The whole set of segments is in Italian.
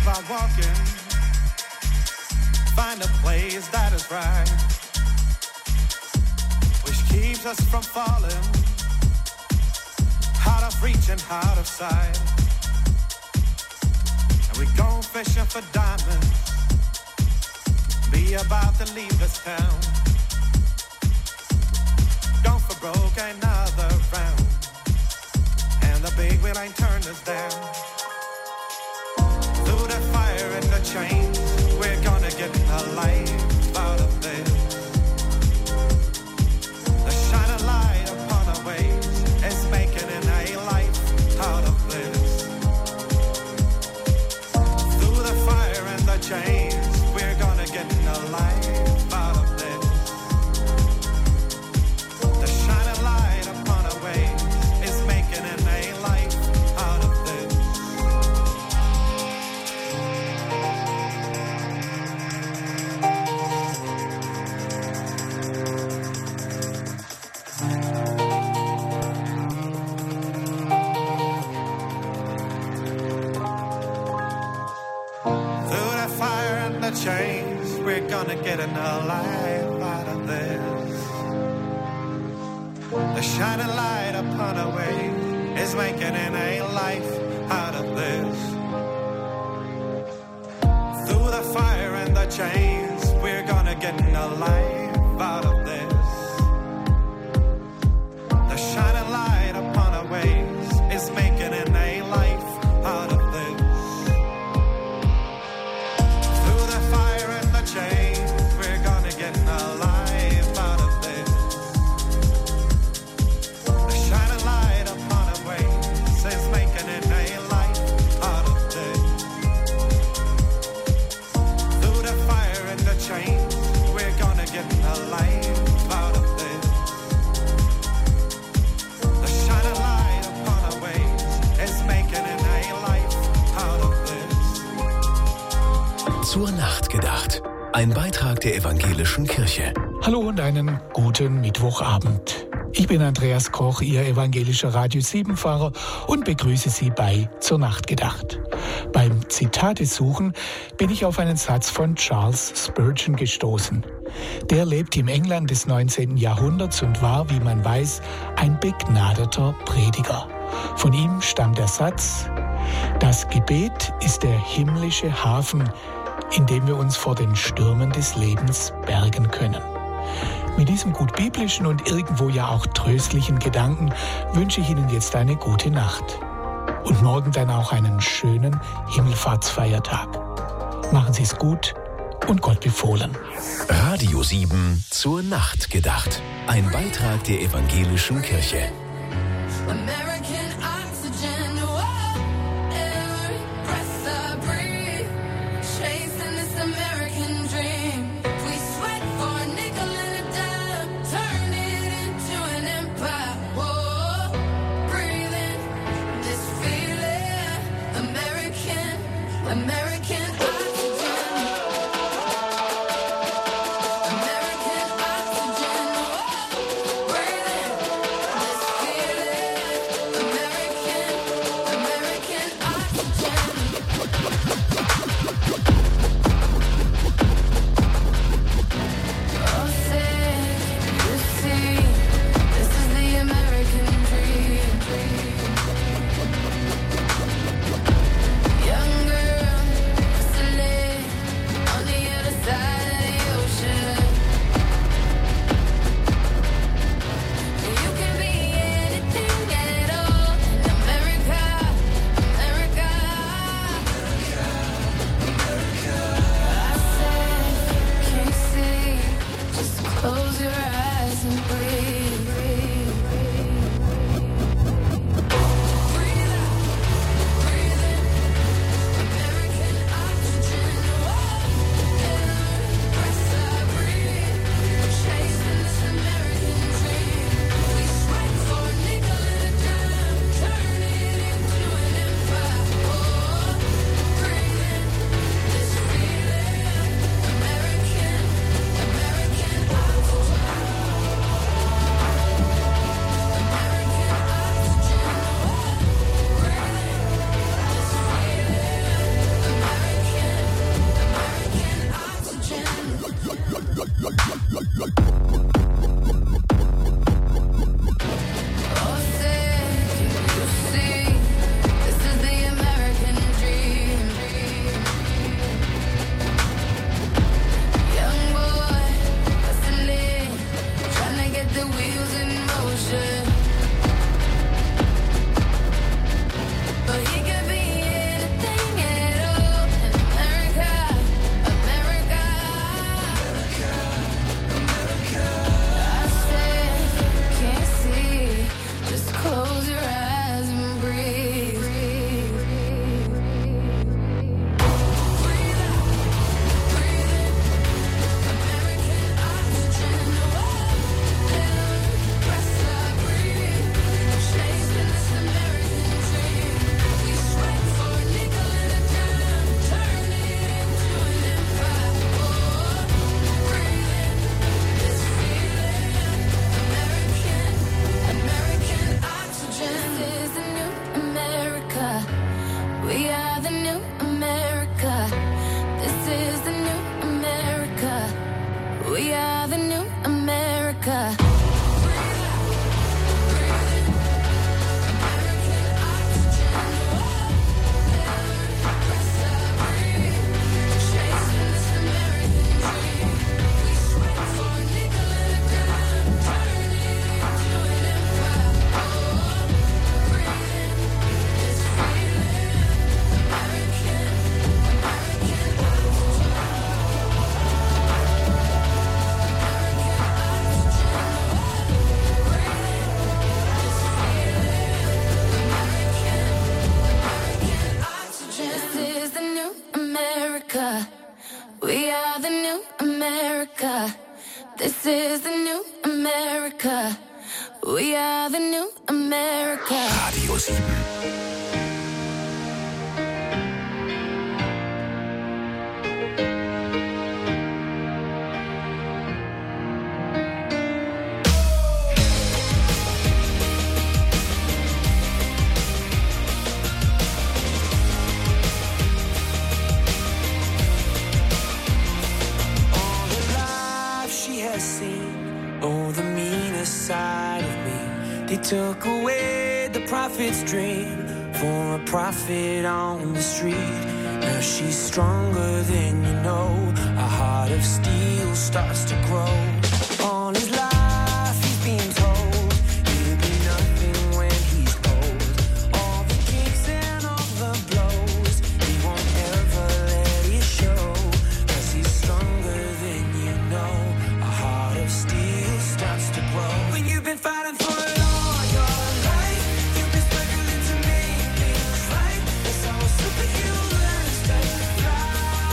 while walking, find a place that is right, which keeps us from falling, out of reach and out of sight. And we go fishing for diamonds, be about to leave this town, gone for broke another round, and the big wheel ain't turned us down. Through the fire and the chains, we're gonna get a life out of this. The shining light upon our ways is making it a life out of this. Through the fire and the chains, we're gonna get a life out of this. The shining light upon our ways is making it a life out of this. Through the fire and the chains, we're gonna get a life out of this. The shining light upon our way is making it a life out of this. Through the fire and the chains, we're gonna get a life out of this. The shining light upon our ways is making it a life out of this. Through the fire and the chains, we're gonna get a life out of this. The shining light upon our ways is making it a life out of this. Through the fire and the chains, we're gonna get a life out of this. The shining light upon our ways is making it a life out of this. Zur Nacht gedacht. Ein Beitrag der Evangelischen Kirche. Hallo und einen guten Mittwochabend. Ich bin Andreas Koch, Ihr evangelischer Radio 7-Fahrer und begrüße Sie bei Zur Nacht gedacht. Beim Zitate-Suchen bin ich auf einen Satz von Charles Spurgeon gestoßen. Der lebte im England des 19. Jahrhunderts und war, wie man weiß, ein begnadeter Prediger. Von ihm stammt der Satz: Das Gebet ist der himmlische Hafen, in dem wir uns vor den Stürmen des Lebens bergen können. Mit diesem gut biblischen und irgendwo ja auch tröstlichen Gedanken wünsche ich Ihnen jetzt eine gute Nacht. Und morgen dann auch einen schönen Himmelfahrtsfeiertag. Machen Sie es gut und Gott befohlen. Radio 7 zur Nacht gedacht. Ein Beitrag der Evangelischen Kirche. American oxygen, whoa, every breath I breathe, chasing this American dream. We sweat for a nickel and a dime, turn it into an empire. Whoa, breathing this feeling, American oxygen. American oxygen, whoa, breathing this feeling, American oxygen. Oh, say, you see, this is the American dream. Young girl, This is the new America. We are the new America. Radio 7. Side of me, they took away the prophet's dream for a prophet on the street. Now she's stronger than you know. A heart of steel starts to grow. All his life he's been told he'll be nothing when he's old. All the kicks and all the blows, he won't ever let it show. 'Cause he's stronger than you know. A heart of steel starts to grow. When you've been fighting for it all your life, you've been struggling to make things right. That's how a superhero learns to fly.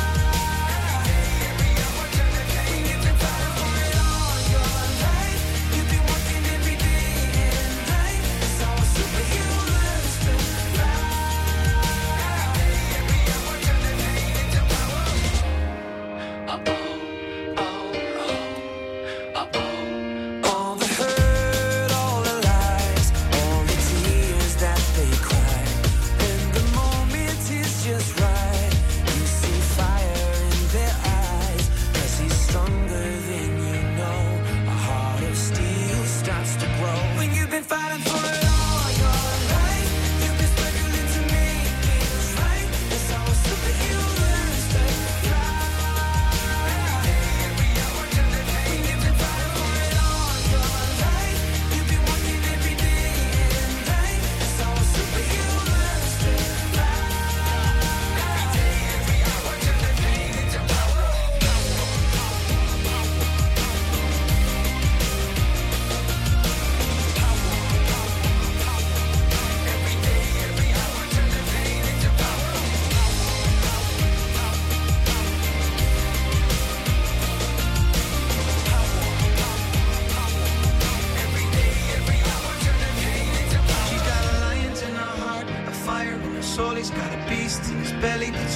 When you've been fighting for it all your life, you've been working every day and night. That's how a superhero learns to fly. All the hurt, all the lies, all the tears that they cry. When the moment is just right, you see fire in their eyes. 'Cause he's stronger than you know. A heart of steel starts to grow. When you've been fighting for it all your life, you've been struggling to make things right. That's how a superhero learns to fly. When you've been fighting for it all your life, you've been working every day and night. That's how a superhero learns to fly. Every day, every hour, turn the pain into power. Every day, every hour, turn the pain into power. Every day, every hour, turn the pain into power. She's got a lion in her heart, a fire in her soul. He's got a beast in his belly.